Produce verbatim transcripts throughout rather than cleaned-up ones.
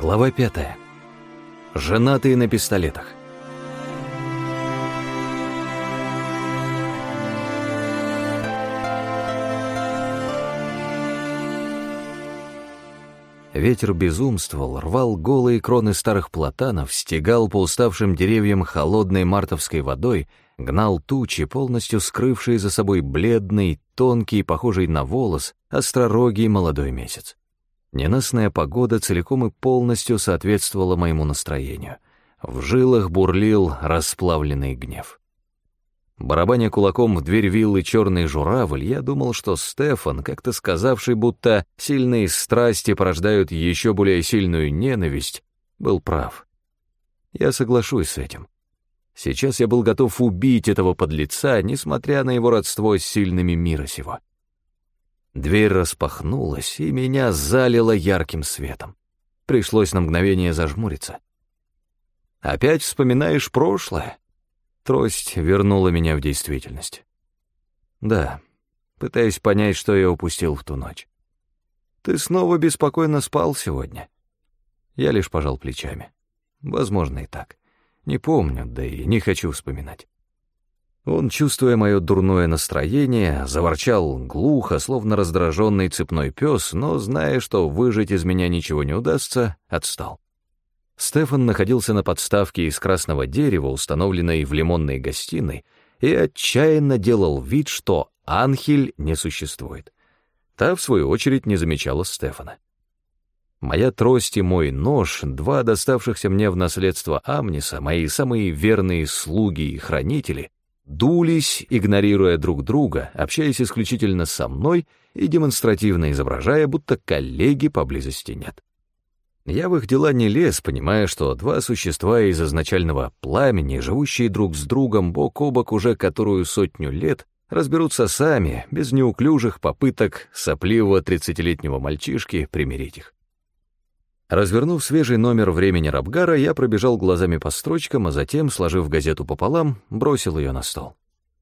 Глава пятая. Женатые на пистолетах. Ветер безумствовал, рвал голые кроны старых платанов, стегал по уставшим деревьям холодной мартовской водой, гнал тучи, полностью скрывшие за собой бледный, тонкий, похожий на волос, остророгий молодой месяц. Ненастная погода целиком и полностью соответствовала моему настроению. В жилах бурлил расплавленный гнев. Барабаня кулаком в дверь виллы «Черный журавль», я думал, что Стефан, как-то сказавший, будто сильные страсти порождают еще более сильную ненависть, был прав. Я соглашусь с этим. Сейчас я был готов убить этого подлеца, несмотря на его родство с сильными мира сего. Дверь распахнулась, и меня залило ярким светом. Пришлось на мгновение зажмуриться. «Опять вспоминаешь прошлое?» Трость вернула меня в действительность. Да, пытаюсь понять, что я упустил в ту ночь. «Ты снова беспокойно спал сегодня?» Я лишь пожал плечами. Возможно, и так. Не помню, да и не хочу вспоминать. Он, чувствуя мое дурное настроение, заворчал глухо, словно раздраженный цепной пес, но, зная, что выжить из меня ничего не удастся, отстал. Стефан находился на подставке из красного дерева, установленной в лимонной гостиной, и отчаянно делал вид, что Анхель не существует. Та, в свою очередь, не замечала Стефана. Моя трость и мой нож, два доставшихся мне в наследство Амниса, мои самые верные слуги и хранители, дулись, игнорируя друг друга, общаясь исключительно со мной и демонстративно изображая, будто коллеги поблизости нет. Я в их дела не лез, понимая, что два существа из изначального пламени, живущие друг с другом бок о бок уже которую сотню лет, разберутся сами, без неуклюжих попыток сопливого тридцатилетнего мальчишки примирить их. Развернув свежий номер «Времени Рабгара», я пробежал глазами по строчкам, а затем, сложив газету пополам, бросил ее на стол.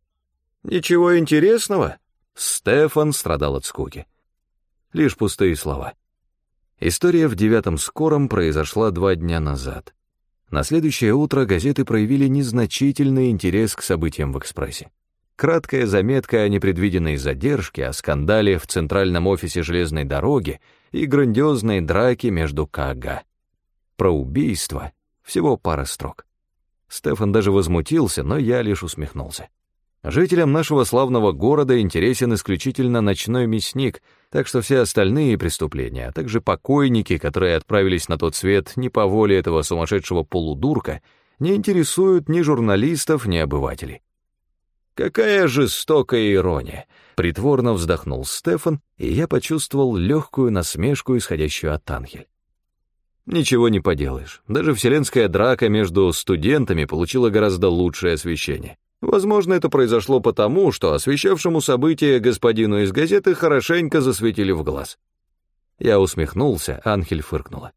«Ничего интересного?» Стефан страдал от скуки. Лишь пустые слова. История в девятом скором произошла два дня назад. На следующее утро газеты проявили незначительный интерес к событиям в «Экспрессе». Краткая заметка о непредвиденной задержке, о скандале в центральном офисе железной дороги и грандиозной драке между КАГА. Про убийство всего пара строк. Стефан даже возмутился, но я лишь усмехнулся. Жителям нашего славного города интересен исключительно ночной мясник, так что все остальные преступления, а также покойники, которые отправились на тот свет не по воле этого сумасшедшего полудурка, не интересуют ни журналистов, ни обывателей. «Какая жестокая ирония!» — притворно вздохнул Стефан, и я почувствовал легкую насмешку, исходящую от Анхель. «Ничего не поделаешь. Даже вселенская драка между студентами получила гораздо лучшее освещение. Возможно, это произошло потому, что освещавшему событие господину из газеты хорошенько засветили в глаз». Я усмехнулся, Анхель фыркнула.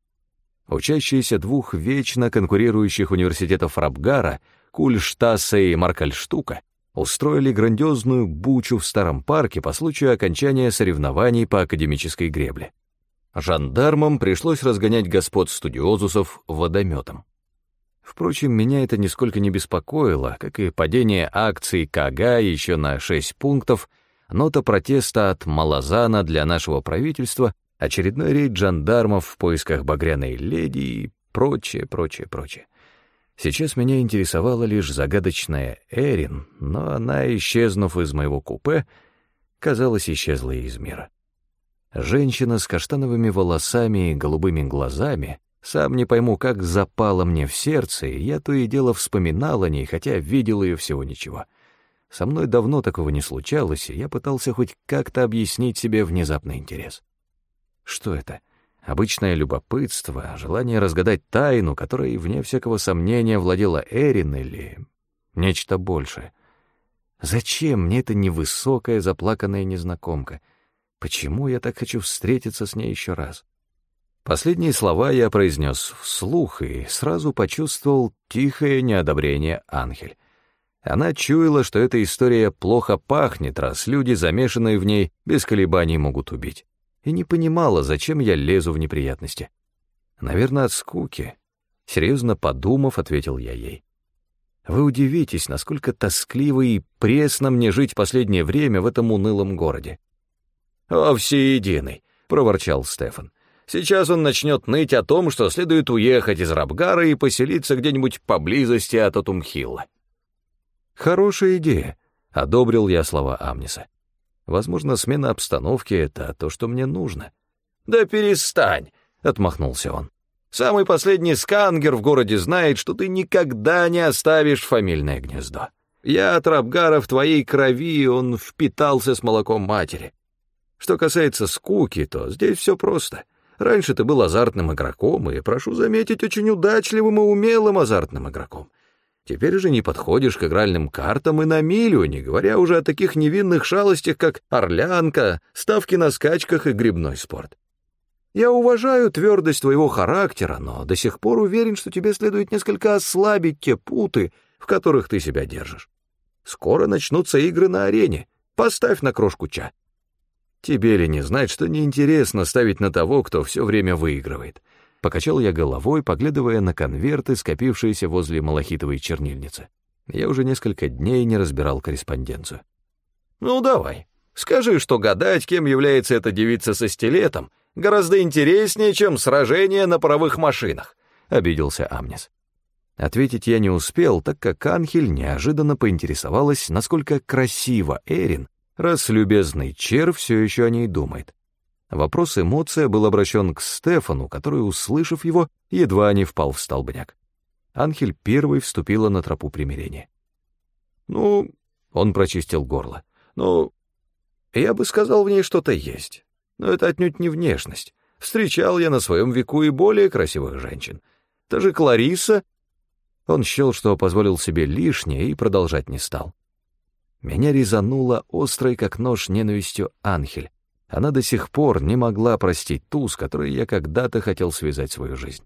Учащиеся двух вечно конкурирующих университетов Рабгара, Кульштасса и Маркальштука, устроили грандиозную бучу в старом парке по случаю окончания соревнований по академической гребле. Жандармам пришлось разгонять господ студиозусов водометом. Впрочем, меня это нисколько не беспокоило, как и падение акций КАГА еще на шесть пунктов, нота протеста от Малазана для нашего правительства, очередной рейд жандармов в поисках багряной леди и прочее, прочее, прочее. Сейчас меня интересовала лишь загадочная Эрин, но она, исчезнув из моего купе, казалось, исчезла из мира. Женщина с каштановыми волосами и голубыми глазами, сам не пойму, как запала мне в сердце, и я то и дело вспоминал о ней, хотя видел ее всего ничего. Со мной давно такого не случалось, и я пытался хоть как-то объяснить себе внезапный интерес. Что это? Обычное любопытство, желание разгадать тайну, которой, вне всякого сомнения, владела Эрин, или нечто большее? Зачем мне эта невысокая заплаканная незнакомка? Почему я так хочу встретиться с ней еще раз? Последние слова я произнес вслух и сразу почувствовал тихое неодобрение Анхель. Она чуяла, что эта история плохо пахнет, раз люди, замешанные в ней, без колебаний могут убить. И не понимала, зачем я лезу в неприятности. Наверное, от скуки. Серьезно подумав, ответил я ей. Вы удивитесь, насколько тоскливо и пресно мне жить последнее время в этом унылом городе. «О, всеединый!» — проворчал Стефан. «Сейчас он начнет ныть о том, что следует уехать из Рабгара и поселиться где-нибудь поблизости от Отумхилла». «Хорошая идея», — одобрил я слова Амниса. «Возможно, смена обстановки — это то, что мне нужно». «Да перестань!» — отмахнулся он. «Самый последний скангер в городе знает, что ты никогда не оставишь фамильное гнездо. Я от Рабгара в твоей крови, он впитался с молоком матери. Что касается скуки, то здесь все просто. Раньше ты был азартным игроком, и, прошу заметить, очень удачливым и умелым азартным игроком. Теперь же не подходишь к игральным картам и на милю, не говоря уже о таких невинных шалостях, как орлянка, ставки на скачках и грибной спорт. Я уважаю твердость твоего характера, но до сих пор уверен, что тебе следует несколько ослабить те путы, в которых ты себя держишь. Скоро начнутся игры на арене. Поставь на крошку ча. Тебе ли не знать, что неинтересно ставить на того, кто все время выигрывает? Покачал я головой, поглядывая на конверты, скопившиеся возле малахитовой чернильницы. Я уже несколько дней не разбирал корреспонденцию. Ну давай, скажи, что гадать, кем является эта девица со стилетом, гораздо интереснее, чем сражение на паровых машинах, — обиделся Амнис. Ответить я не успел, так как Анхель неожиданно поинтересовалась, насколько красиво Эрин, раз любезный червь все еще о ней думает. Вопрос эмоция был обращен к Стефану, который, услышав его, едва не впал в столбняк. Анхель первой вступила на тропу примирения. «Ну...» — он прочистил горло. «Ну... я бы сказал, в ней что-то есть. Но это отнюдь не внешность. Встречал я на своем веку и более красивых женщин. Та же Кларисса...» Он счел, что позволил себе лишнее, и продолжать не стал. Меня резануло острой, как нож, ненавистью Анхель. Она до сих пор не могла простить ту, с которой я когда-то хотел связать свою жизнь.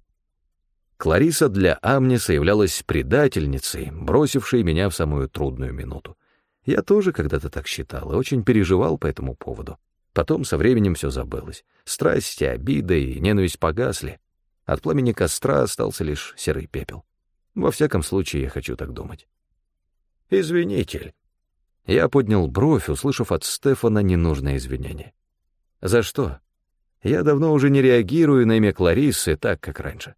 Кларисса для Амниса являлась предательницей, бросившей меня в самую трудную минуту. Я тоже когда-то так считал и очень переживал по этому поводу. Потом со временем все забылось. Страсти, обида и ненависть погасли. От пламени костра остался лишь серый пепел. Во всяком случае, я хочу так думать. «Извинитель». Я поднял бровь, услышав от Стефана ненужное извинение. «За что? Я давно уже не реагирую на имя Клариссы так, как раньше».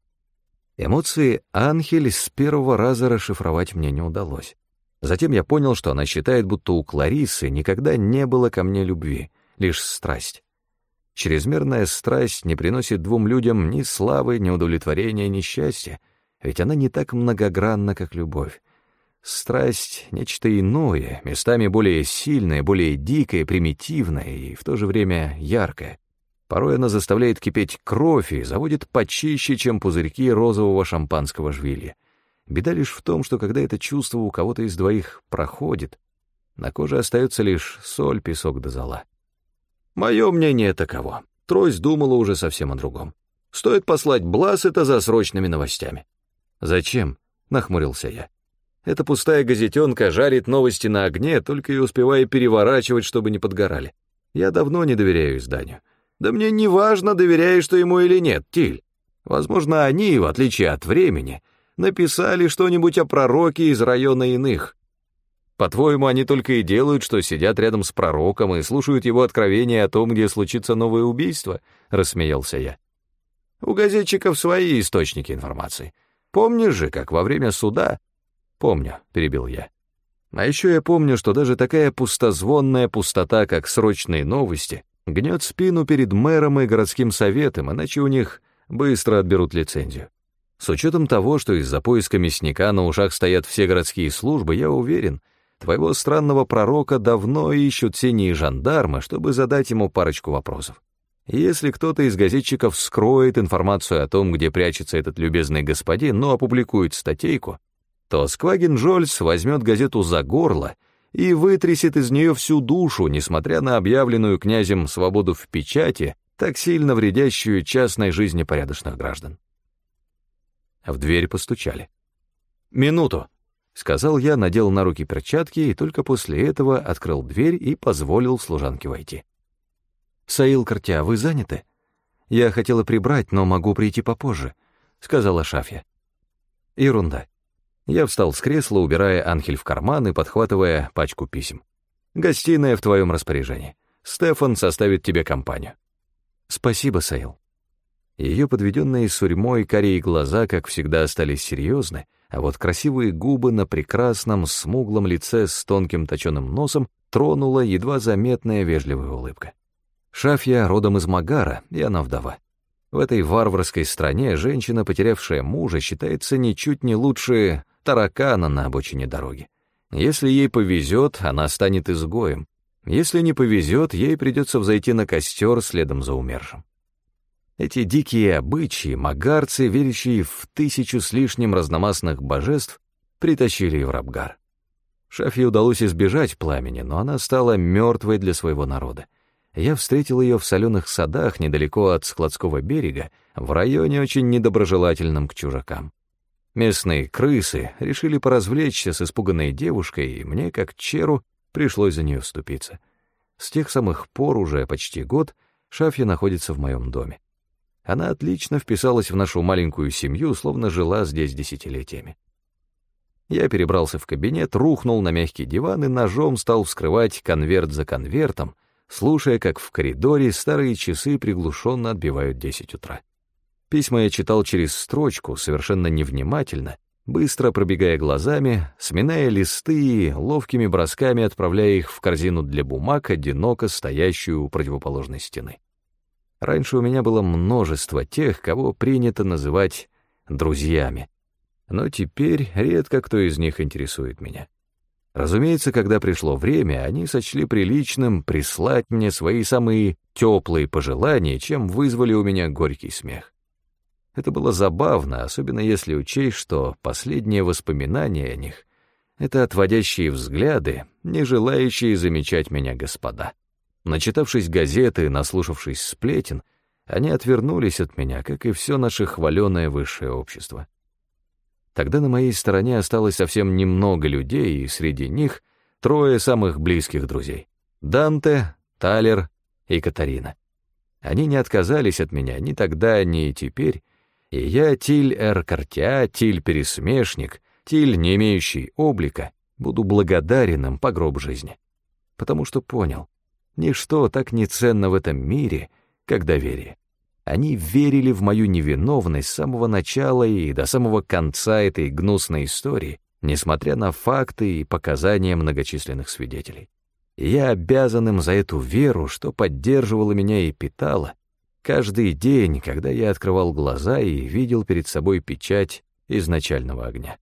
Эмоции Анхель с первого раза расшифровать мне не удалось. Затем я понял, что она считает, будто у Клариссы никогда не было ко мне любви, лишь страсть. Чрезмерная страсть не приносит двум людям ни славы, ни удовлетворения, ни счастья, ведь она не так многогранна, как любовь. Страсть — нечто иное, местами более сильное, более дикое, примитивное и в то же время яркое. Порой она заставляет кипеть кровь и заводит почище, чем пузырьки розового шампанского жвилья. Беда лишь в том, что когда это чувство у кого-то из двоих проходит, на коже остается лишь соль, песок да зола. Мое мнение таково. Трость думала уже совсем о другом. Стоит послать Блассета за срочными новостями. «Зачем?» — нахмурился я. Эта пустая газетенка жарит новости на огне, только и успевая переворачивать, чтобы не подгорали. Я давно не доверяю изданию. Да мне не важно, доверяешь ты ему или нет, Тиль. Возможно, они, в отличие от времени, написали что-нибудь о пророке из района иных. По-твоему, они только и делают, что сидят рядом с пророком и слушают его откровения о том, где случится новое убийство?» — рассмеялся я. «У газетчиков свои источники информации. Помнишь же, как во время суда...» «Помню», — перебил я. «А еще я помню, что даже такая пустозвонная пустота, как срочные новости, гнет спину перед мэром и городским советом, иначе у них быстро отберут лицензию. С учетом того, что из-за поиска мясника на ушах стоят все городские службы, я уверен, твоего странного пророка давно ищут синие жандармы, чтобы задать ему парочку вопросов. Если кто-то из газетчиков скроет информацию о том, где прячется этот любезный господин, но опубликует статейку, то Сквагин-Жольц возьмет газету за горло и вытрясет из нее всю душу, несмотря на объявленную князем свободу в печати, так сильно вредящую частной жизни порядочных граждан. В дверь постучали. «Минуту», — сказал я, надел на руки перчатки и только после этого открыл дверь и позволил служанке войти. «Саил Картя, вы заняты?» «Я хотела прибрать, но могу прийти попозже», — сказала Шафья. Ерунда. Я встал с кресла, убирая Анхель в карман и подхватывая пачку писем. «Гостиная в твоем распоряжении. Стефан составит тебе компанию». «Спасибо, Сейл». Ее подведенные сурьмой карие глаза, как всегда, остались серьезны, а вот красивые губы на прекрасном, смуглом лице с тонким точеным носом тронула едва заметная вежливая улыбка. Шафья родом из Магара, и она вдова. В этой варварской стране женщина, потерявшая мужа, считается ничуть не лучше таракана на обочине дороги. Если ей повезет, она станет изгоем. Если не повезет, ей придется взойти на костер следом за умершим. Эти дикие обычаи, магарцы, верящие в тысячу с лишним разномастных божеств, притащили в Рабгар. Шафье удалось избежать пламени, но она стала мертвой для своего народа. Я встретил ее в соленых садах недалеко от складского берега, в районе очень недоброжелательном к чужакам. Местные крысы решили поразвлечься с испуганной девушкой, и мне, как черу, пришлось за нее вступиться. С тех самых пор, уже почти год, Шафья находится в моем доме. Она отлично вписалась в нашу маленькую семью, словно жила здесь десятилетиями. Я перебрался в кабинет, рухнул на мягкий диван и ножом стал вскрывать конверт за конвертом, слушая, как в коридоре старые часы приглушенно отбивают десять утра. Письма я читал через строчку, совершенно невнимательно, быстро пробегая глазами, сминая листы и ловкими бросками отправляя их в корзину для бумаг, одиноко стоящую у противоположной стены. Раньше у меня было множество тех, кого принято называть друзьями, но теперь редко кто из них интересует меня. Разумеется, когда пришло время, они сочли приличным прислать мне свои самые теплые пожелания, чем вызвали у меня горький смех. Это было забавно, особенно если учесть, что последние воспоминания о них — это отводящие взгляды, не желающие замечать меня господа. Начитавшись газеты, наслушавшись сплетен, они отвернулись от меня, как и все наше хваленое высшее общество. Тогда на моей стороне осталось совсем немного людей, и среди них трое самых близких друзей — Данте, Талер и Катарина. Они не отказались от меня ни тогда, ни теперь, и я, Тиль-Эр-Картя, Тиль-Пересмешник, Тиль, не имеющий облика, буду благодарен им по гроб жизни. Потому что понял, ничто так не ценно в этом мире, как доверие. Они верили в мою невиновность с самого начала и до самого конца этой гнусной истории, несмотря на факты и показания многочисленных свидетелей. И я обязан им за эту веру, что поддерживала меня и питала, каждый день, когда я открывал глаза и видел перед собой печать изначального огня.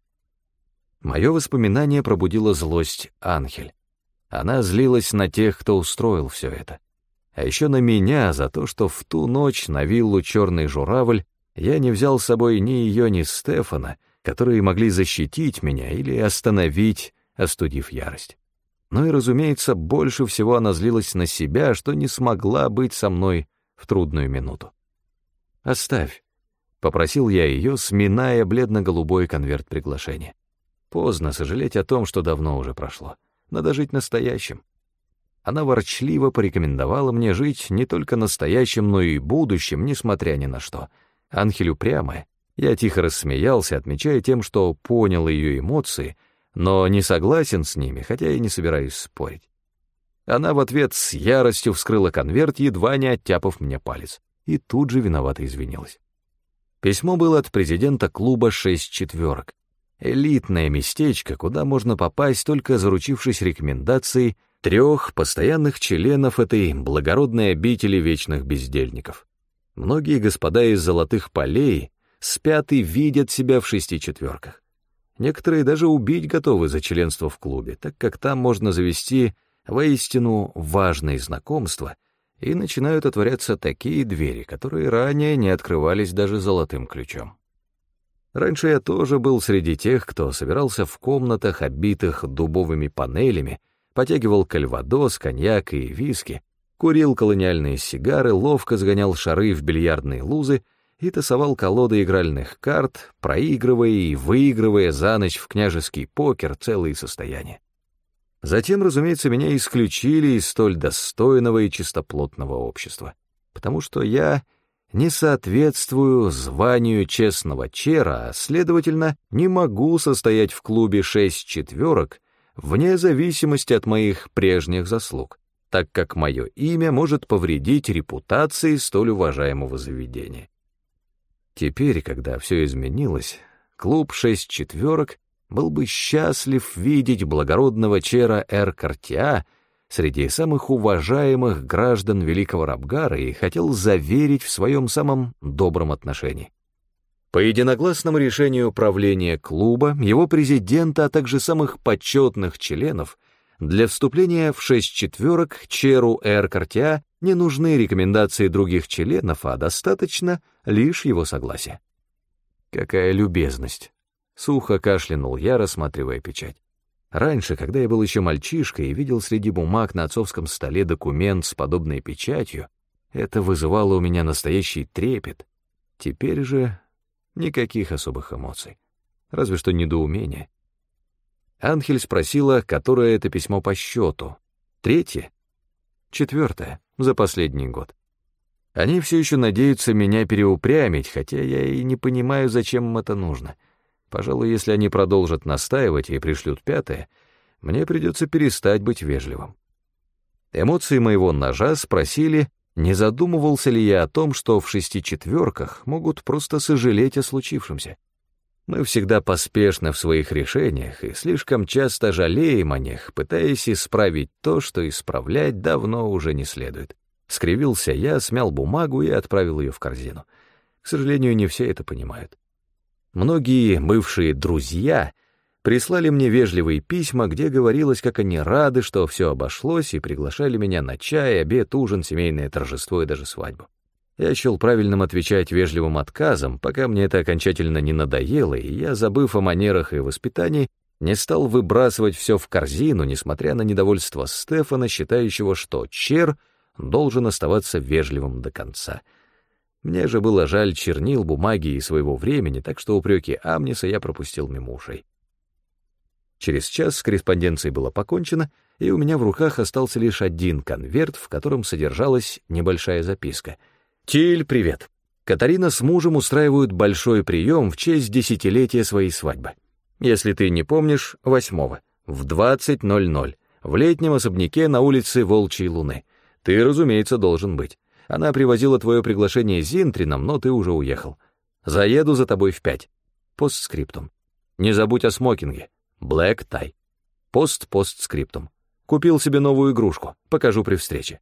Мое воспоминание пробудило злость Анхель. Она злилась на тех, кто устроил все это. А еще на меня за то, что в ту ночь на виллу «Черный журавль» я не взял с собой ни ее, ни Стефана, которые могли защитить меня или остановить, остудив ярость. Ну и, разумеется, больше всего она злилась на себя, что не смогла быть со мной в трудную минуту. «Оставь», — попросил я ее, сминая бледно-голубой конверт приглашения. Поздно сожалеть о том, что давно уже прошло. Надо жить настоящим. Она ворчливо порекомендовала мне жить не только настоящим, но и будущим, несмотря ни на что. Анхель упрямая. Я тихо рассмеялся, отмечая тем, что понял ее эмоции, но не согласен с ними, хотя и не собираюсь спорить. Она в ответ с яростью вскрыла конверт, едва не оттяпав мне палец, и тут же виновато извинилась. Письмо было от президента клуба «Шесть четверок». Элитное местечко, куда можно попасть, только заручившись рекомендацией трех постоянных членов этой благородной обители вечных бездельников. Многие господа из золотых полей спят и видят себя в шести четверках. Некоторые даже убить готовы за членство в клубе, так как там можно завести воистину важные знакомства, и начинают отворяться такие двери, которые ранее не открывались даже золотым ключом. Раньше я тоже был среди тех, кто собирался в комнатах, обитых дубовыми панелями, потягивал кальвадос, коньяк и виски, курил колониальные сигары, ловко сгонял шары в бильярдные лузы и тасовал колоды игральных карт, проигрывая и выигрывая за ночь в княжеский покер целые состояния. Затем, разумеется, меня исключили из столь достойного и чистоплотного общества, потому что я не соответствую званию честного чера, а, следовательно, не могу состоять в клубе «Шесть четверок» вне зависимости от моих прежних заслуг, так как мое имя может повредить репутации столь уважаемого заведения. Теперь, когда все изменилось, клуб «Шесть четверок» был бы счастлив видеть благородного чера Эр Картиа среди самых уважаемых граждан Великого Рабгара и хотел заверить в своем самом добром отношении. По единогласному решению правления клуба, его президента, а также самых почетных членов, для вступления в «Шесть четверок» черу Эр Картиа не нужны рекомендации других членов, а достаточно лишь его согласия. Какая любезность! Сухо кашлянул я, рассматривая печать. Раньше, когда я был еще мальчишкой и видел среди бумаг на отцовском столе документ с подобной печатью, это вызывало у меня настоящий трепет. Теперь же никаких особых эмоций, разве что недоумение. Анхель спросила, которое это письмо по счету. Третье? Четвертое, за последний год. Они все еще надеются меня переупрямить, хотя я и не понимаю, зачем им это нужно. Пожалуй, если они продолжат настаивать и пришлют пятое, мне придется перестать быть вежливым. Эмоции моего ножа спросили, не задумывался ли я о том, что в шести четверках могут просто сожалеть о случившемся. Мы всегда поспешны в своих решениях и слишком часто жалеем о них, пытаясь исправить то, что исправлять давно уже не следует. Скривился я, смял бумагу и отправил ее в корзину. К сожалению, не все это понимают. Многие бывшие друзья прислали мне вежливые письма, где говорилось, как они рады, что все обошлось, и приглашали меня на чай, обед, ужин, семейное торжество и даже свадьбу. Я счел правильным отвечать вежливым отказом, пока мне это окончательно не надоело, и я, забыв о манерах и воспитании, не стал выбрасывать все в корзину, несмотря на недовольство Стефана, считающего, что чер должен оставаться вежливым до конца. Мне же было жаль чернил, бумаги и своего времени, так что упреки Амниса я пропустил мимо ушей. Через час с корреспонденцией было покончено, и у меня в руках остался лишь один конверт, в котором содержалась небольшая записка. «Тиль, привет. Катарина с мужем устраивают большой прием в честь десятилетия своей свадьбы. Если ты не помнишь, восьмого, в двадцать ноль ноль, в летнем особняке на улице Волчьей Луны. Ты, разумеется, должен быть. Она привозила твое приглашение Зинтрином, но ты уже уехал. Заеду за тобой в пять. Постскриптум. Не забудь о смокинге. Блэк тай. Пост-постскриптум. Купил себе новую игрушку. Покажу при встрече».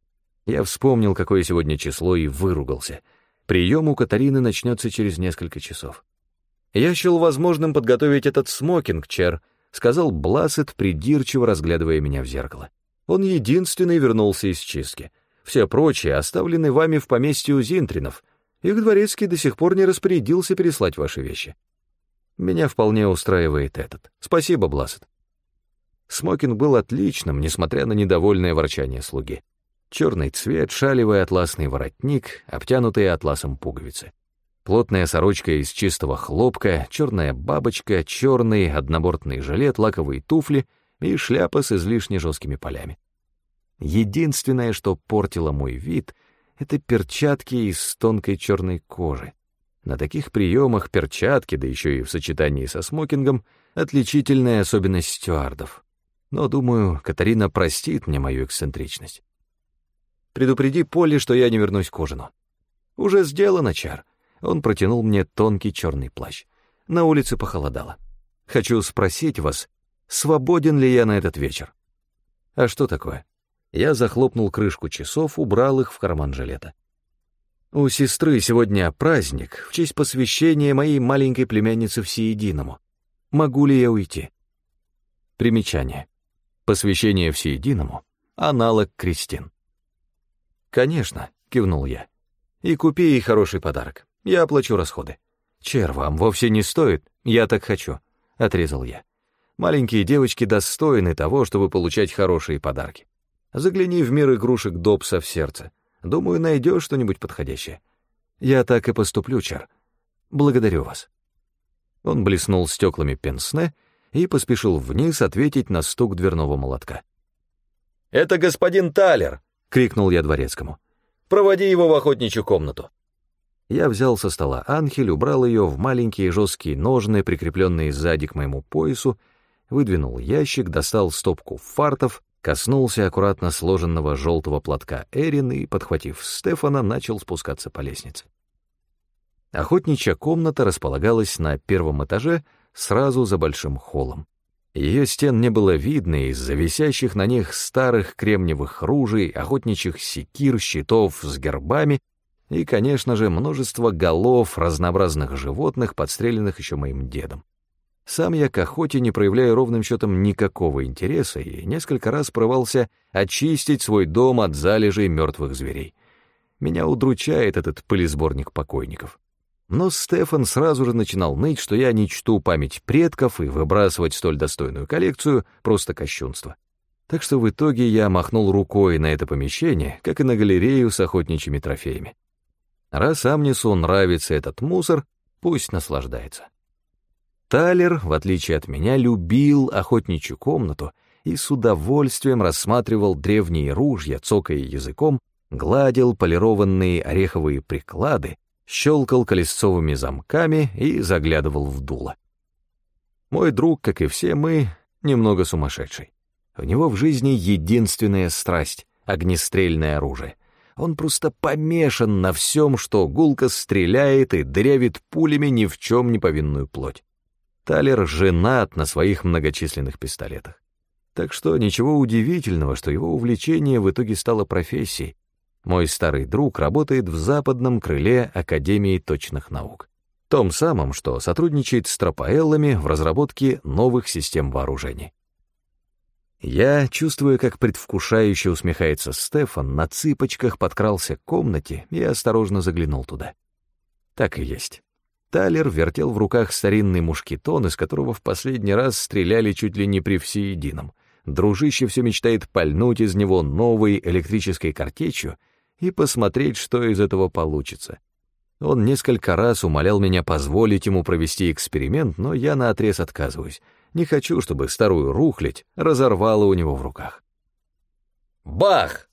Я вспомнил, какое сегодня число, и выругался. Прием у Катарины начнется через несколько часов. «Я счел возможным подготовить этот смокинг, Чер», — сказал Блассет, придирчиво разглядывая меня в зеркало. «Он единственный вернулся из чистки. Все прочие оставлены вами в поместье у Зинтринов. Их дворецкий до сих пор не распорядился переслать ваши вещи. Меня вполне устраивает этот. Спасибо, Блассет». Смокинг был отличным, несмотря на недовольное ворчание слуги. Черный цвет, шалевый атласный воротник, обтянутые атласом пуговицы. Плотная сорочка из чистого хлопка, черная бабочка, черный однобортный жилет, лаковые туфли и шляпа с излишне жесткими полями. Единственное, что портило мой вид, это перчатки из тонкой черной кожи. На таких приемах перчатки, да еще и в сочетании со смокингом, отличительная особенность стюардов. Но, думаю, Катарина простит мне мою эксцентричность. «Предупреди Полли, что я не вернусь к ужину». «Уже сделано, Чар». Он протянул мне тонкий черный плащ. На улице похолодало. «Хочу спросить вас, свободен ли я на этот вечер?» «А что такое?» Я захлопнул крышку часов, убрал их в карман жилета. «У сестры сегодня праздник в честь посвящения моей маленькой племянницы Всеединому. Могу ли я уйти?» Примечание. Посвящение Всеединому — аналог крестин. «Конечно», — кивнул я. «И купи ей хороший подарок. Я оплачу расходы». «Чер, вам вовсе не стоит, я так хочу», — отрезал я. «Маленькие девочки достойны того, чтобы получать хорошие подарки. Загляни в мир игрушек Добса в сердце. Думаю, найдешь что-нибудь подходящее». «Я так и поступлю, Чер. Благодарю вас». Он блеснул стеклами пенсне и поспешил вниз ответить на стук дверного молотка. «Это господин Талер!» — крикнул я дворецкому. «Проводи его в охотничью комнату». Я взял со стола анхель, убрал ее в маленькие жесткие ножны, прикрепленные сзади к моему поясу, выдвинул ящик, достал стопку фартов, коснулся аккуратно сложенного желтого платка Эрин и, подхватив Стефана, начал спускаться по лестнице. Охотничья комната располагалась на первом этаже, сразу за большим холлом. Ее стен не было видно из-за висящих на них старых кремниевых ружей, охотничьих секир, щитов с гербами и, конечно же, множество голов разнообразных животных, подстреленных еще моим дедом. Сам я к охоте не проявляю ровным счетом никакого интереса и несколько раз порывался очистить свой дом от залежей мертвых зверей. Меня удручает этот пылесборник покойников. Но Стефан сразу же начинал ныть, что я не чту память предков, и выбрасывать столь достойную коллекцию — просто кощунство. Так что в итоге я махнул рукой на это помещение, как и на галерею с охотничьими трофеями. Раз Амнису нравится этот мусор, пусть наслаждается. Талер, в отличие от меня, любил охотничью комнату и с удовольствием рассматривал древние ружья, цокая языком, гладил полированные ореховые приклады, щелкал колесцовыми замками и заглядывал в дуло. Мой друг, как и все мы, немного сумасшедший. У него в жизни единственная страсть — огнестрельное оружие. Он просто помешан на всем, что гулко стреляет и дырявит пулями ни в чем не повинную плоть. Талер женат на своих многочисленных пистолетах. Так что ничего удивительного, что его увлечение в итоге стало профессией. Мой старый друг работает в западном крыле Академии точных наук, том самом, что сотрудничает с тропаэллами в разработке новых систем вооружений. Я, чувствуя, как предвкушающе усмехается Стефан, на цыпочках подкрался к комнате и осторожно заглянул туда. Так и есть. Талер вертел в руках старинный мушкетон, из которого в последний раз стреляли чуть ли не при всеедином. Дружище все мечтает пальнуть из него новой электрической картечью и посмотреть, что из этого получится. Он несколько раз умолял меня позволить ему провести эксперимент, но я наотрез отказываюсь. Не хочу, чтобы старую рухлядь разорвало у него в руках. Бах!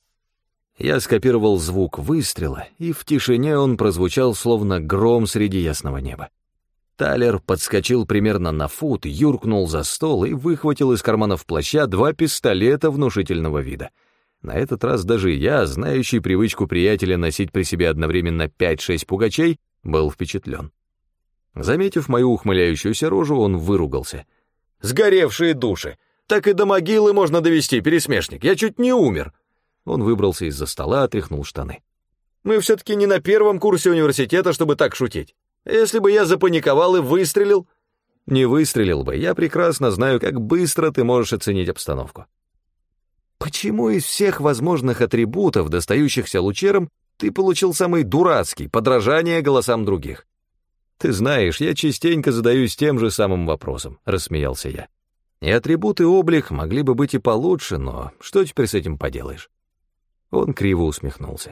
Я скопировал звук выстрела, и в тишине он прозвучал словно гром среди ясного неба. Талер подскочил примерно на фут, юркнул за стол и выхватил из карманов плаща два пистолета внушительного вида. На этот раз даже я, знающий привычку приятеля носить при себе одновременно пять-шесть пугачей, был впечатлен. Заметив мою ухмыляющуюся рожу, он выругался. «Сгоревшие души! Так и до могилы можно довести, пересмешник! Я чуть не умер!» Он выбрался из-за стола, отряхнул штаны. «Мы все-таки не на первом курсе университета, чтобы так шутить. Если бы я запаниковал и выстрелил...» «Не выстрелил бы, я прекрасно знаю, как быстро ты можешь оценить обстановку». «Почему из всех возможных атрибутов, достающихся лучерам, ты получил самый дурацкий, подражание голосам других?» «Ты знаешь, я частенько задаюсь тем же самым вопросом», — рассмеялся я. «И атрибуты облик могли бы быть и получше, но что теперь с этим поделаешь?» Он криво усмехнулся.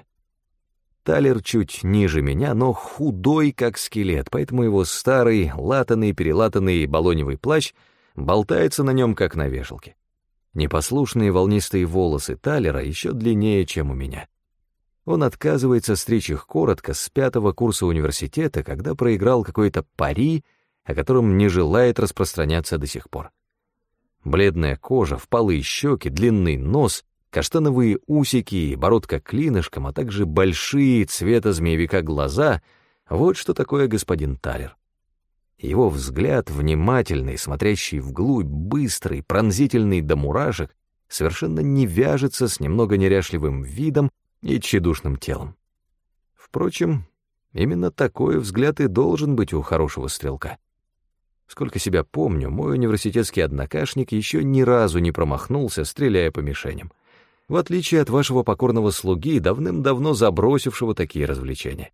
Талер чуть ниже меня, но худой, как скелет, поэтому его старый, латанный-перелатанный балоневый плащ болтается на нем, как на вешалке. Непослушные волнистые волосы Талера еще длиннее, чем у меня. Он отказывается стричь их коротко с пятого курса университета, когда проиграл какое-то пари, о котором не желает распространяться до сих пор. Бледная кожа, впалые щеки, длинный нос, каштановые усики и бородка клинышком, а также большие цвета змеевика глаза — вот что такое господин Талер. Его взгляд, внимательный, смотрящий вглубь, быстрый, пронзительный до мурашек, совершенно не вяжется с немного неряшливым видом и тщедушным телом. Впрочем, именно такой взгляд и должен быть у хорошего стрелка. Сколько себя помню, мой университетский однокашник еще ни разу не промахнулся, стреляя по мишеням, в отличие от вашего покорного слуги, давным-давно забросившего такие развлечения.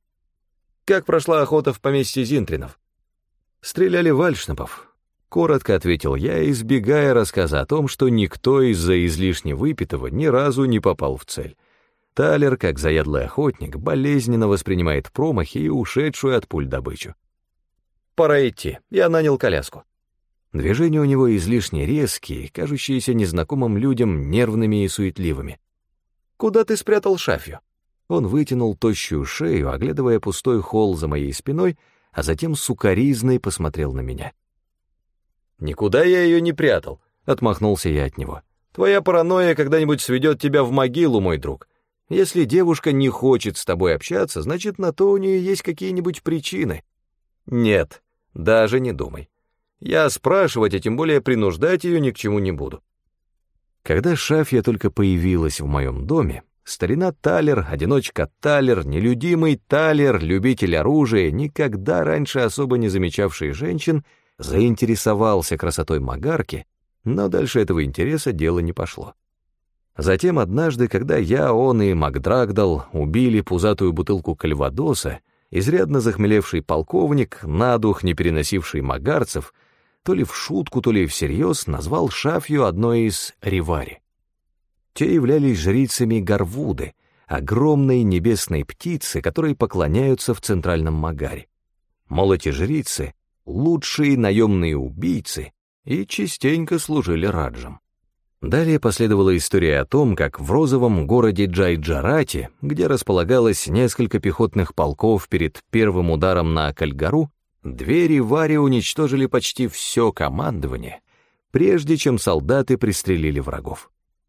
«Как прошла охота в поместье Зинтринов?» «Стреляли вальшнапов», — коротко ответил я, избегая рассказа о том, что никто из-за излишне выпитого ни разу не попал в цель. Талер, как заядлый охотник, болезненно воспринимает промахи и ушедшую от пуль добычу. «Пора идти, я нанял коляску». Движения у него излишне резкие, кажущиеся незнакомым людям нервными и суетливыми. «Куда ты спрятал Шафью?» Он вытянул тощую шею, оглядывая пустой холл за моей спиной, а затем сукоризной посмотрел на меня. «Никуда я ее не прятал», — отмахнулся я от него. «Твоя паранойя когда-нибудь сведет тебя в могилу, мой друг. Если девушка не хочет с тобой общаться, значит, на то у нее есть какие-нибудь причины». «Нет, даже не думай. Я спрашивать, а тем более принуждать ее ни к чему не буду». Когда Шафья только появилась в моем доме, старина Талер, одиночка Талер, нелюдимый Талер, любитель оружия, никогда раньше особо не замечавший женщин, заинтересовался красотой Магарки, но дальше этого интереса дело не пошло. Затем однажды, когда я, он и Макдрагдал убили пузатую бутылку кальвадоса, изрядно захмелевший полковник, на дух не переносивший магарцев, то ли в шутку, то ли всерьез назвал Шафью одной из ревари. Те являлись жрицами Гарвуды, огромной небесной птицы, которой поклоняются в центральном Магаре. Мол, эти жрицы — лучшие наемные убийцы и частенько служили раджам. Далее последовала история о том, как в розовом городе Джайджарате, где располагалось несколько пехотных полков перед первым ударом на Кальгару, две ревари уничтожили почти все командование, прежде чем солдаты пристрелили врагов.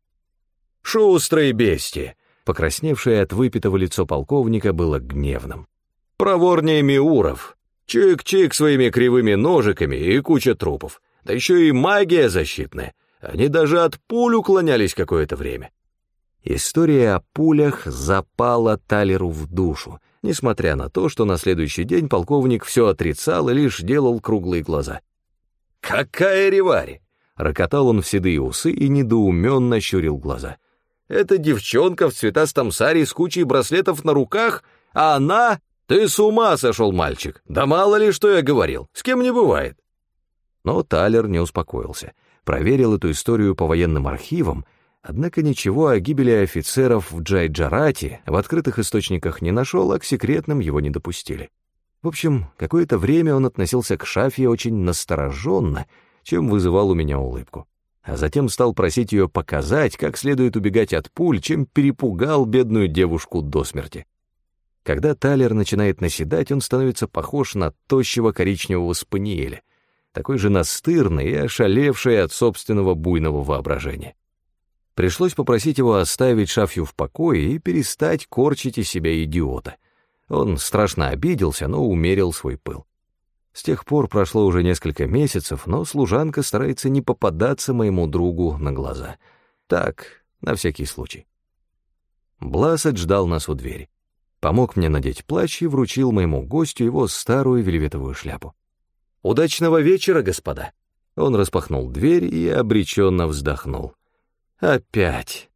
«Шустрые бестии!» — покрасневшее от выпитого лицо полковника было гневным. «Проворнее миуров! Чик-чик своими кривыми ножиками и куча трупов! Да еще и магия защитная! Они даже от пуль уклонялись какое-то время!» История о пулях запала Талеру в душу, несмотря на то, что на следующий день полковник все отрицал и лишь делал круглые глаза. «Какая ревари!» — рокотал он в седые усы и недоуменно щурил глаза. «Эта девчонка в цветастом саре с кучей браслетов на руках, а она... Ты с ума сошел, мальчик! Да мало ли, что я говорил, с кем не бывает!» Но Талер не успокоился, проверил эту историю по военным архивам, однако ничего о гибели офицеров в Джайджарате в открытых источниках не нашел, а к секретным его не допустили. В общем, какое-то время он относился к Шафье очень настороженно, чем вызывал у меня улыбку. А затем стал просить ее показать, как следует убегать от пуль, чем перепугал бедную девушку до смерти. Когда Талер начинает наседать, он становится похож на тощего коричневого спаниеля, такой же настырный и ошалевший от собственного буйного воображения. Пришлось попросить его оставить Шафью в покое и перестать корчить из себя идиота. Он страшно обиделся, но умерил свой пыл. С тех пор прошло уже несколько месяцев, но служанка старается не попадаться моему другу на глаза. Так, на всякий случай. Бласет ждал нас у двери. Помог мне надеть плащ и вручил моему гостю его старую вельветовую шляпу. «Удачного вечера, господа!» Он распахнул дверь и обреченно вздохнул. «Опять!»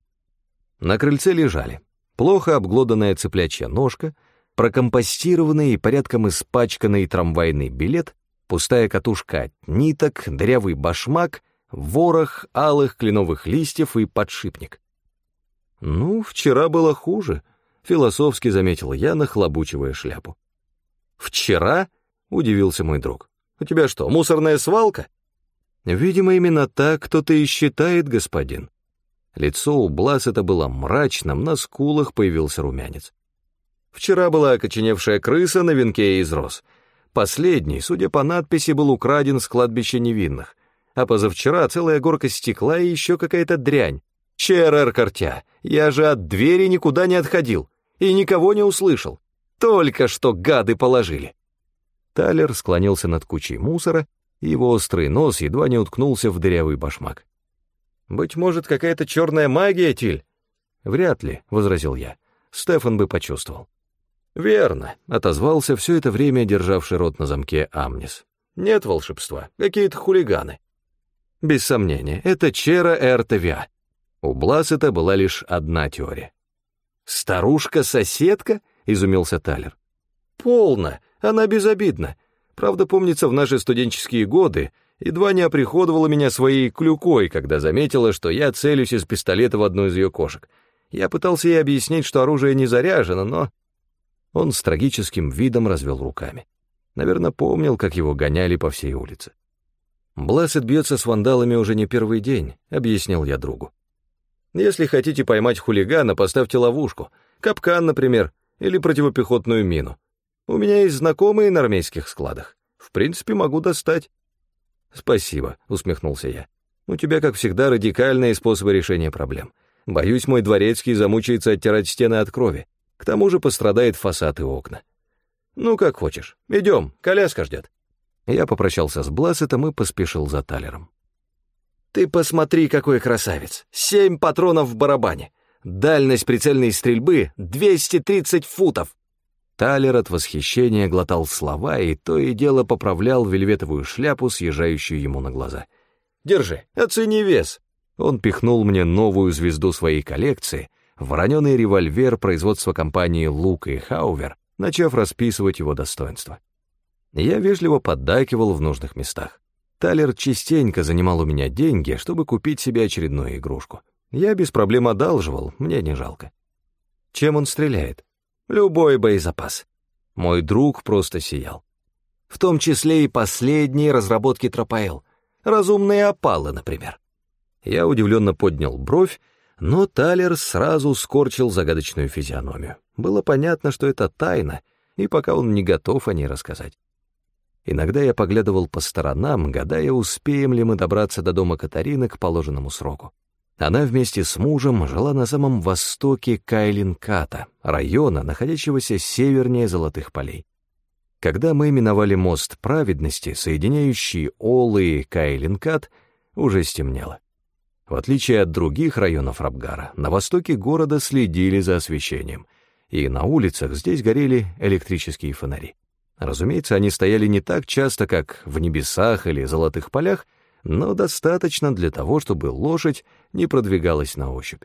На крыльце лежали плохо обглоданная цыплячья ножка, прокомпостированный и порядком испачканный трамвайный билет, пустая катушка от ниток, дырявый башмак, ворох алых кленовых листьев и подшипник. «Ну, вчера было хуже», — философски заметил я, нахлобучивая шляпу. «Вчера?» — удивился мой друг. «У тебя что, мусорная свалка?» «Видимо, именно так кто-то и считает, господин». Лицо у Бласета было мрачным, на скулах появился румянец. «Вчера была окоченевшая крыса на венке из роз. Последний, судя по надписи, был украден с кладбища невинных. А позавчера целая горка стекла и еще какая-то дрянь. Черер кортя, я же от двери никуда не отходил и никого не услышал. Только что гады положили». Талер склонился над кучей мусора, и его острый нос едва не уткнулся в дырявый башмак. «Быть может, какая-то черная магия, Тиль?» «Вряд ли», — возразил я. Стефан бы почувствовал. «Верно», — отозвался все это время державший рот на замке Амнис. «Нет волшебства, какие-то хулиганы». Без сомнения, это Чера Эртевиа. У Бласета была лишь одна теория. «Старушка-соседка?» — изумился Талер. «Полно, она безобидна. Правда, помнится, в наши студенческие годы едва не оприходовала меня своей клюкой, когда заметила, что я целюсь из пистолета в одну из ее кошек. Я пытался ей объяснить, что оружие не заряжено, но...» Он с трагическим видом развел руками. Наверное, помнил, как его гоняли по всей улице. «Бласет бьется с вандалами уже не первый день», — объяснил я другу. «Если хотите поймать хулигана, поставьте ловушку. Капкан, например, или противопехотную мину. У меня есть знакомые на армейских складах. В принципе, могу достать». «Спасибо», — усмехнулся я. «У тебя, как всегда, радикальные способы решения проблем. Боюсь, мой дворецкий замучается оттирать стены от крови. К тому же пострадает фасад и окна». «Ну, как хочешь. Идем, коляска ждет». Я попрощался с Блассетом и поспешил за Талером. «Ты посмотри, какой красавец! Семь патронов в барабане! Дальность прицельной стрельбы — двести тридцать футов!» Талер от восхищения глотал слова и то и дело поправлял вельветовую шляпу, съезжающую ему на глаза. «Держи, оцени вес!» Он пихнул мне новую звезду своей коллекции, вороненый револьвер производства компании «Лук и Хаувер», начав расписывать его достоинства. Я вежливо поддакивал в нужных местах. Талер частенько занимал у меня деньги, чтобы купить себе очередную игрушку. Я без проблем одалживал, мне не жалко. Чем он стреляет? Любой боезапас. Мой друг просто сиял. В том числе и последние разработки Тропаэл. Разумные опалы, например. Я удивленно поднял бровь, но Талер сразу скорчил загадочную физиономию. Было понятно, что это тайна, и пока он не готов о ней рассказать. Иногда я поглядывал по сторонам, гадая, успеем ли мы добраться до дома Катарины к положенному сроку. Она вместе с мужем жила на самом востоке Кайлинката, района, находящегося севернее Золотых полей. Когда мы миновали мост праведности, соединяющий Олы и Кайлинкат, уже стемнело. В отличие от других районов Рабгара, на востоке города следили за освещением, и на улицах здесь горели электрические фонари. Разумеется, они стояли не так часто, как в Небесах или Золотых полях, но достаточно для того, чтобы лошадь не продвигалась на ощупь.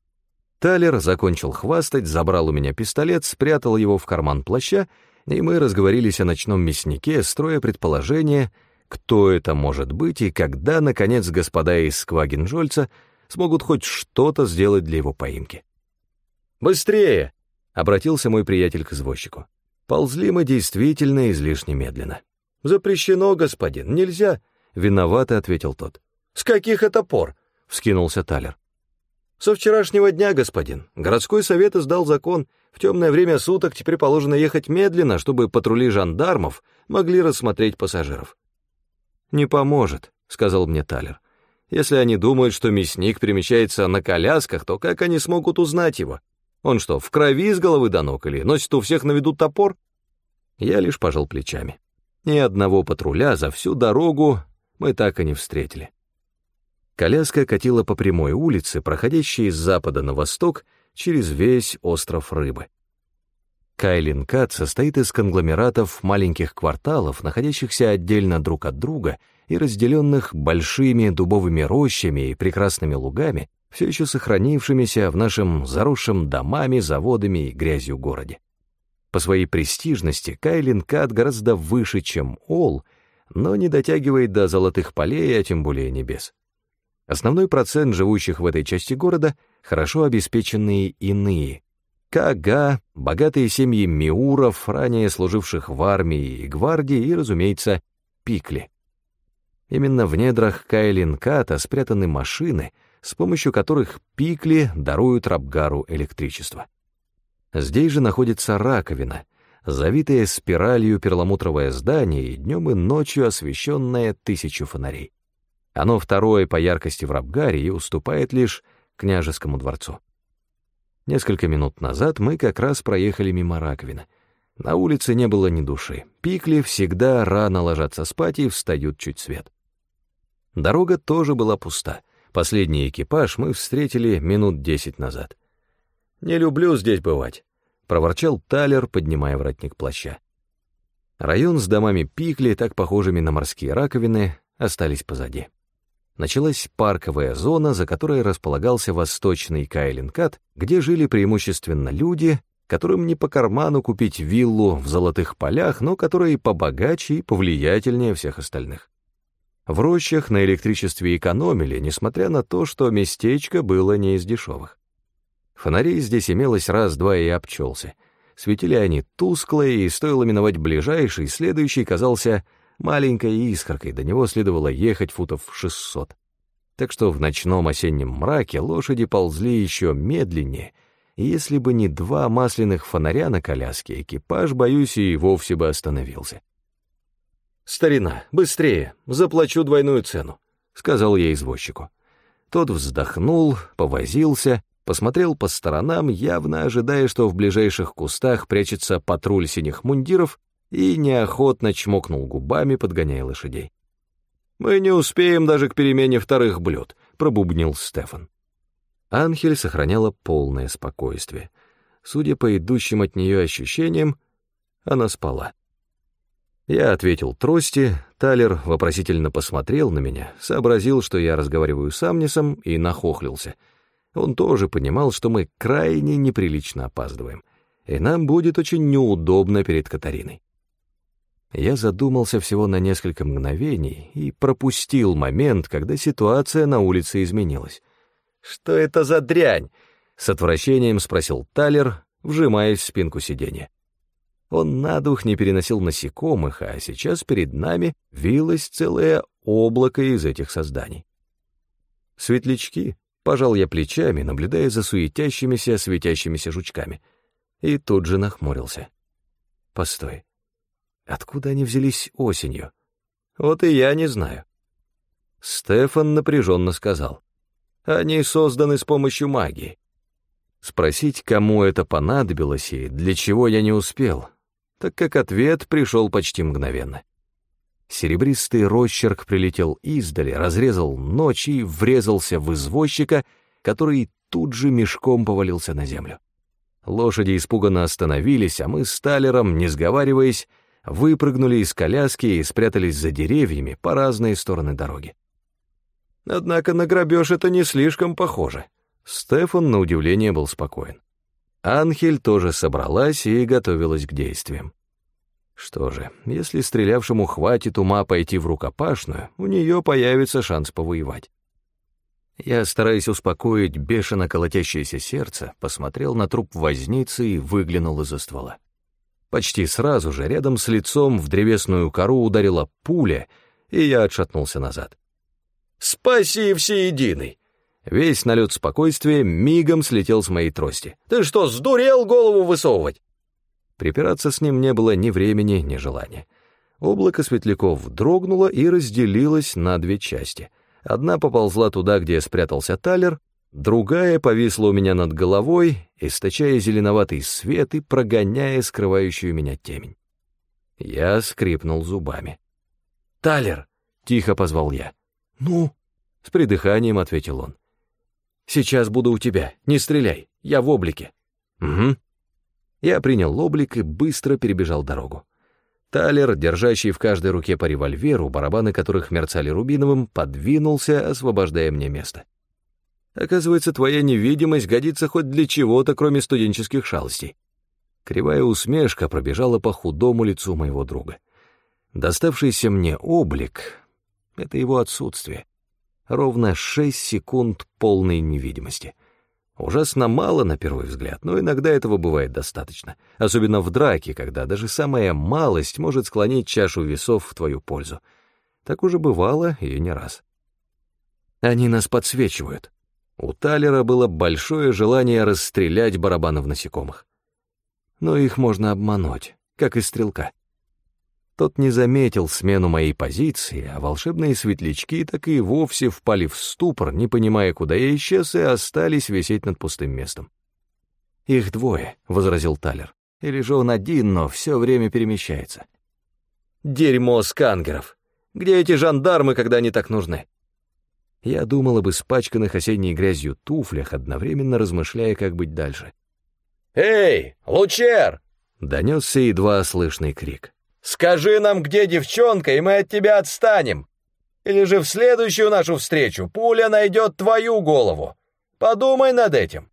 Талер закончил хвастать, забрал у меня пистолет, спрятал его в карман плаща, и мы разговорились о ночном мяснике, строя предположение, кто это может быть и когда, наконец, господа из Сквагенжольца смогут хоть что-то сделать для его поимки. «Быстрее!» — обратился мой приятель к извозчику. Ползли мы действительно излишне медленно. «Запрещено, господин, нельзя!» — виновато ответил тот. «С каких это пор?» — вскинулся Талер. «Со вчерашнего дня, господин. Городской совет издал закон. В темное время суток теперь положено ехать медленно, чтобы патрули жандармов могли рассмотреть пассажиров». «Не поможет», — сказал мне Талер. «Если они думают, что мясник перемещается на колясках, то как они смогут узнать его? Он что, в крови с головы до ног или носит у всех на виду топор?» Я лишь пожал плечами. Ни одного патруля за всю дорогу мы так и не встретили. Коляска катила по прямой улице, проходящей с запада на восток, через весь остров Рыбы. Кайлинкат состоит из конгломератов маленьких кварталов, находящихся отдельно друг от друга и разделенных большими дубовыми рощами и прекрасными лугами, все еще сохранившимися в нашем заросшем домами, заводами и грязью городе. По своей престижности Кайлинкат гораздо выше, чем Ол, но не дотягивает до Золотых полей, а тем более небес. Основной процент живущих в этой части города — хорошо обеспеченные иные. Кага, богатые семьи миуров, ранее служивших в армии и гвардии, и, разумеется, пикли. Именно в недрах Кайлинката спрятаны машины, с помощью которых пикли даруют Рабгару электричество. Здесь же находится раковина, завитое спиралью перламутровое здание и днем и ночью освещенное тысячу фонарей. Оно второе по яркости в Рабгаре и уступает лишь княжескому дворцу. Несколько минут назад мы как раз проехали мимо раковины. На улице не было ни души. Пикли всегда рано ложатся спать и встают чуть свет. Дорога тоже была пуста. Последний экипаж мы встретили минут десять назад. «Не люблю здесь бывать», — проворчал Талер, поднимая воротник плаща. Район с домами Пикли, так похожими на морские раковины, остались позади. Началась парковая зона, за которой располагался восточный Кайлинкат, где жили преимущественно люди, которым не по карману купить виллу в Золотых полях, но которые побогаче и повлиятельнее всех остальных. В рощах на электричестве экономили, несмотря на то, что местечко было не из дешевых. Фонарей здесь имелось раз-два и обчелся. Светили они тускло, и стоило миновать ближайший, следующий казался маленькой искоркой, до него следовало ехать футов шестьсот. Так что в ночном осеннем мраке лошади ползли еще медленнее, и если бы не два масляных фонаря на коляске, экипаж, боюсь, и вовсе бы остановился. «Старина, быстрее, заплачу двойную цену», — сказал я извозчику. Тот вздохнул, повозился, посмотрел по сторонам, явно ожидая, что в ближайших кустах прячется патруль синих мундиров, и неохотно чмокнул губами, подгоняя лошадей. «Мы не успеем даже к перемене вторых блюд», — пробубнил Стефан. Анхель сохраняла полное спокойствие. Судя по идущим от нее ощущениям, она спала. Я ответил трости, Талер вопросительно посмотрел на меня, сообразил, что я разговариваю с Амнисом, и нахохлился. Он тоже понимал, что мы крайне неприлично опаздываем, и нам будет очень неудобно перед Катариной. Я задумался всего на несколько мгновений и пропустил момент, когда ситуация на улице изменилась. «Что это за дрянь?» — с отвращением спросил Талер, вжимаясь в спинку сиденья. Он на дух не переносил насекомых, а сейчас перед нами вилось целое облако из этих созданий. «Светлячки», — пожал я плечами, наблюдая за суетящимися, светящимися жучками, и тут же нахмурился. «Постой, откуда они взялись осенью? Вот и я не знаю». Стефан напряженно сказал: «Они созданы с помощью магии». Спросить, кому это понадобилось и для чего, я не успел, так как ответ пришел почти мгновенно. Серебристый росчерк прилетел издали, разрезал ночь и врезался в извозчика, который тут же мешком повалился на землю. Лошади испуганно остановились, а мы с Талером, не сговариваясь, выпрыгнули из коляски и спрятались за деревьями по разные стороны дороги. Однако на грабеж это не слишком похоже. Стефан, на удивление, был спокоен. Анхель тоже собралась и готовилась к действиям. Что же, если стрелявшему хватит ума пойти в рукопашную, у нее появится шанс повоевать. Я, стараясь успокоить бешено колотящееся сердце, посмотрел на труп возницы и выглянул из-за ствола. Почти сразу же рядом с лицом в древесную кору ударила пуля, и я отшатнулся назад. «Спаси всеединый!» Весь налет спокойствия мигом слетел с моей трости. «Ты что, сдурел голову высовывать?» Припираться с ним не было ни времени, ни желания. Облако светляков дрогнуло и разделилось на две части. Одна поползла туда, где спрятался Талер, другая повисла у меня над головой, источая зеленоватый свет и прогоняя скрывающую меня темень. Я скрипнул зубами. «Талер!» — тихо позвал я. «Ну?» — с придыханием ответил он. «Сейчас буду у тебя, не стреляй, я в облике». «Угу». Я принял облик и быстро перебежал дорогу. Талер, держащий в каждой руке по револьверу, барабаны которых мерцали рубиновым, подвинулся, освобождая мне место. Оказывается, твоя невидимость годится хоть для чего-то, кроме студенческих шалостей. Кривая усмешка пробежала по худому лицу моего друга. Доставшийся мне облик — это его отсутствие. Ровно шесть секунд полной невидимости. Ужасно мало на первый взгляд, но иногда этого бывает достаточно. Особенно в драке, когда даже самая малость может склонить чашу весов в твою пользу. Так уже бывало и не раз. Они нас подсвечивают. У Талера было большое желание расстрелять барабанов насекомых. Но их можно обмануть, как и стрелка. Тот не заметил смену моей позиции, а волшебные светлячки так и вовсе впали в ступор, не понимая, куда я исчез, и остались висеть над пустым местом. «Их двое», — возразил Талер. «Или же он один, но все время перемещается». «Дерьмо скангеров! Где эти жандармы, когда они так нужны?» Я думал об испачканных осенней грязью туфлях, одновременно размышляя, как быть дальше. «Эй, Лучер!» — донесся едва слышный крик. «Скажи нам, где девчонка, и мы от тебя отстанем. Или же в следующую нашу встречу пуля найдет твою голову. Подумай над этим».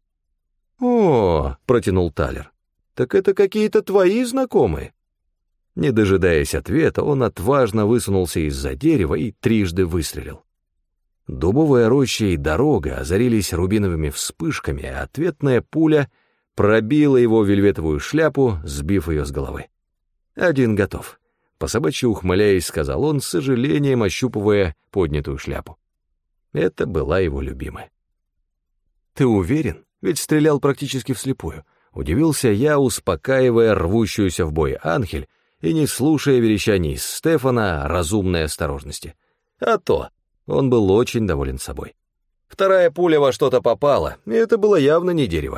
«О, — протянул Талер, — так это какие-то твои знакомые». Не дожидаясь ответа, он отважно высунулся из-за дерева и трижды выстрелил. Дубовая роща и дорога озарились рубиновыми вспышками, а ответная пуля пробила его вельветовую шляпу, сбив ее с головы. «Один готов», — по-собачьи ухмыляясь, сказал он, с сожалением ощупывая поднятую шляпу. Это была его любимая. «Ты уверен?» — ведь стрелял практически вслепую. Удивился я, успокаивая рвущуюся в бой Анхель и не слушая верещаний Стефана о разумной осторожности. А то он был очень доволен собой. Вторая пуля во что-то попала, и это было явно не дерево.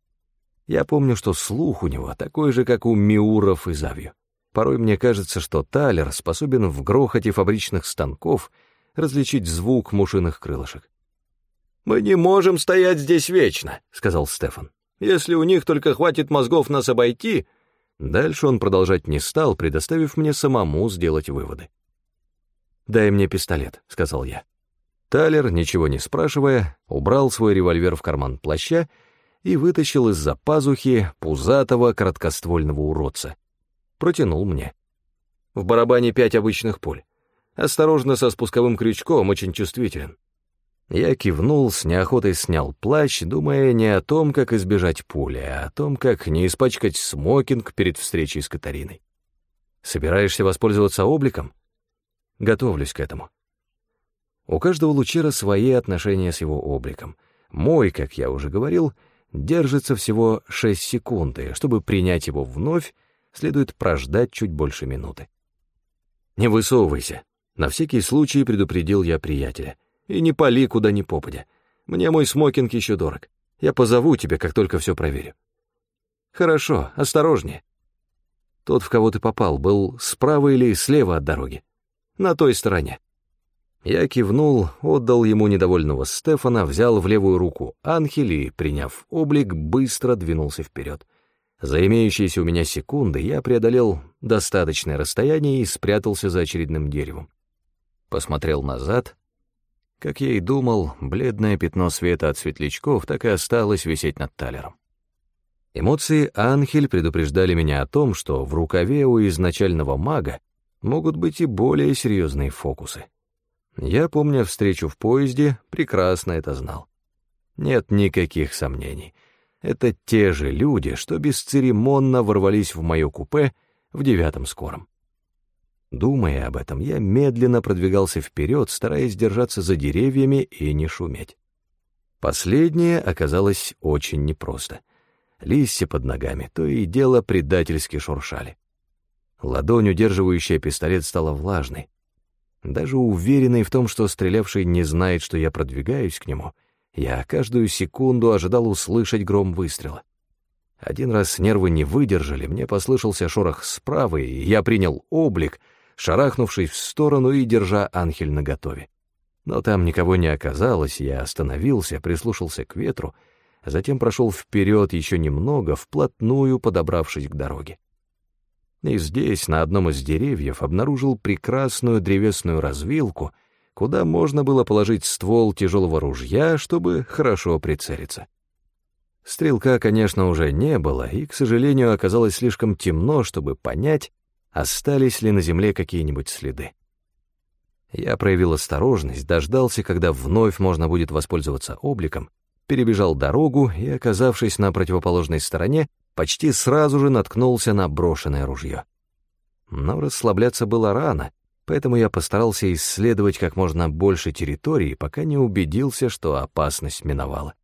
Я помню, что слух у него такой же, как у Миуров и Завью. Порой мне кажется, что Талер способен в грохоте фабричных станков различить звук мушиных крылышек. «Мы не можем стоять здесь вечно», — сказал Стефан. «Если у них только хватит мозгов нас обойти...» Дальше он продолжать не стал, предоставив мне самому сделать выводы. «Дай мне пистолет», — сказал я. Талер, ничего не спрашивая, убрал свой револьвер в карман плаща и вытащил из-за пазухи пузатого короткоствольного уродца. Протянул мне. В барабане пять обычных пуль. Осторожно, со спусковым крючком, очень чувствителен. Я кивнул, с неохотой снял плащ, думая не о том, как избежать пули, а о том, как не испачкать смокинг перед встречей с Катариной. «Собираешься воспользоваться обликом?» «Готовлюсь к этому». У каждого лучера свои отношения с его обликом. Мой, как я уже говорил, держится всего шесть секунд, и чтобы принять его вновь, следует прождать чуть больше минуты. «Не высовывайся», — на всякий случай предупредил я приятеля. «И не пали куда ни попадя. Мне мой смокинг еще дорог. Я позову тебя, как только все проверю». «Хорошо, осторожнее». «Тот, в кого ты попал, был справа или слева от дороги?» «На той стороне». Я кивнул, отдал ему недовольного Стефана, взял в левую руку Анхель и, приняв облик, быстро двинулся вперед. За имеющиеся у меня секунды я преодолел достаточное расстояние и спрятался за очередным деревом. Посмотрел назад. Как я и думал, бледное пятно света от светлячков так и осталось висеть над Талером. Эмоции Анхель предупреждали меня о том, что в рукаве у изначального мага могут быть и более серьезные фокусы. Я, помня встречу в поезде, прекрасно это знал. Нет никаких сомнений. Это те же люди, что бесцеремонно ворвались в мое купе в девятом скором. Думая об этом, я медленно продвигался вперед, стараясь держаться за деревьями и не шуметь. Последнее оказалось очень непросто. Листья под ногами то и дело предательски шуршали. Ладонь, удерживающая пистолет, стала влажной. Даже уверенный в том, что стрелявший не знает, что я продвигаюсь к нему, я каждую секунду ожидал услышать гром выстрела. Один раз нервы не выдержали, мне послышался шорох справа, и я принял облик, шарахнувшись в сторону и держа Анхель наготове. Но там никого не оказалось, я остановился, прислушался к ветру, а затем прошел вперед еще немного, вплотную подобравшись к дороге. И здесь, на одном из деревьев, обнаружил прекрасную древесную развилку, куда можно было положить ствол тяжелого ружья, чтобы хорошо прицелиться. Стрелка, конечно, уже не было, и, к сожалению, оказалось слишком темно, чтобы понять, остались ли на земле какие-нибудь следы. Я проявил осторожность, дождался, когда вновь можно будет воспользоваться обликом, перебежал дорогу и, оказавшись на противоположной стороне, почти сразу же наткнулся на брошенное ружье. Но расслабляться было рано, поэтому я постарался исследовать как можно больше территории, пока не убедился, что опасность миновала.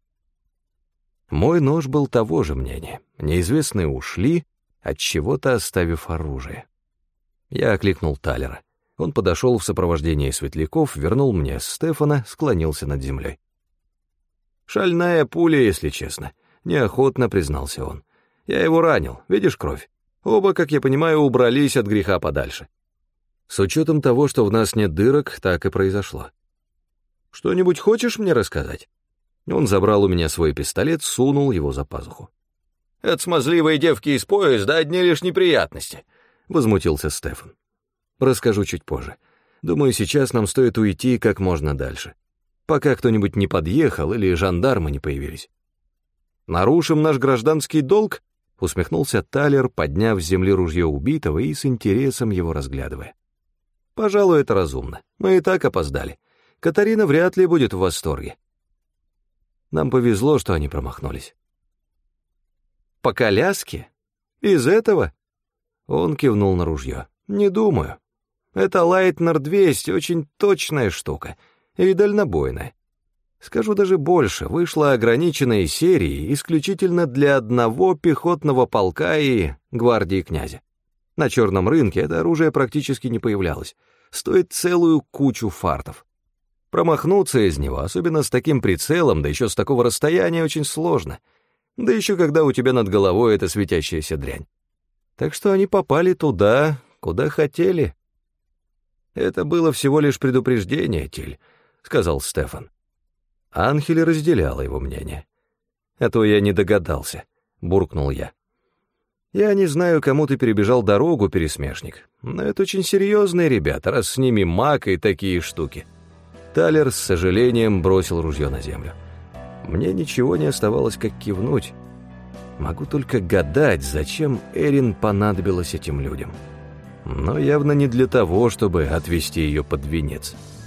Мой нож был того же мнения. Неизвестные ушли, от чего-то оставив оружие. Я окликнул Талера. Он подошел в сопровождении светляков, вернул мне Стефана, склонился над землей. «Шальная пуля, если честно», — неохотно признался он. «Я его ранил, видишь кровь? Оба, как я понимаю, убрались от греха подальше. С учетом того, что в нас нет дырок, так и произошло. Что-нибудь хочешь мне рассказать?» Он забрал у меня свой пистолет, сунул его за пазуху. «От смазливой девки из поезда одни лишь неприятности», — возмутился Стефан. «Расскажу чуть позже. Думаю, сейчас нам стоит уйти как можно дальше, пока кто-нибудь не подъехал или жандармы не появились». «Нарушим наш гражданский долг?» — усмехнулся Талер, подняв с земли ружье убитого и с интересом его разглядывая. «Пожалуй, это разумно. Мы и так опоздали. Катарина вряд ли будет в восторге. Нам повезло, что они промахнулись». «По коляске? Из этого?» Он кивнул на ружье. «Не думаю. Это Лайтнер двести, очень точная штука и дальнобойная. Скажу даже больше, вышла ограниченная серия исключительно для одного пехотного полка и гвардии князя. На черном рынке это оружие практически не появлялось. Стоит целую кучу фартов. Промахнуться из него, особенно с таким прицелом, да еще с такого расстояния, очень сложно. Да еще когда у тебя над головой эта светящаяся дрянь. Так что они попали туда, куда хотели. «Это было всего лишь предупреждение, Тиль», — сказал Стефан. Анхель разделяла его мнение. «А то я не догадался», — буркнул я. «Я не знаю, кому ты перебежал дорогу, пересмешник, но это очень серьезные ребята, раз с ними маг и такие штуки». Талер с сожалением бросил ружье на землю. Мне ничего не оставалось, как кивнуть. Могу только гадать, зачем Эрин понадобилась этим людям. Но явно не для того, чтобы отвести ее под венец.